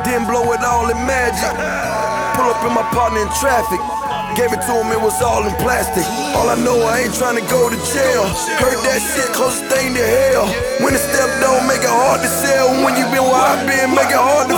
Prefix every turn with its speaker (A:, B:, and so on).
A: Didn't blow it all in magic. Pull up in my partner in traffic. Gave it to him, it was all in plastic. All I know, I ain't tryna go to jail. Heard that shit, closest thing to hell. When the step don't make it hard to sell. When you been where I been, make it hard to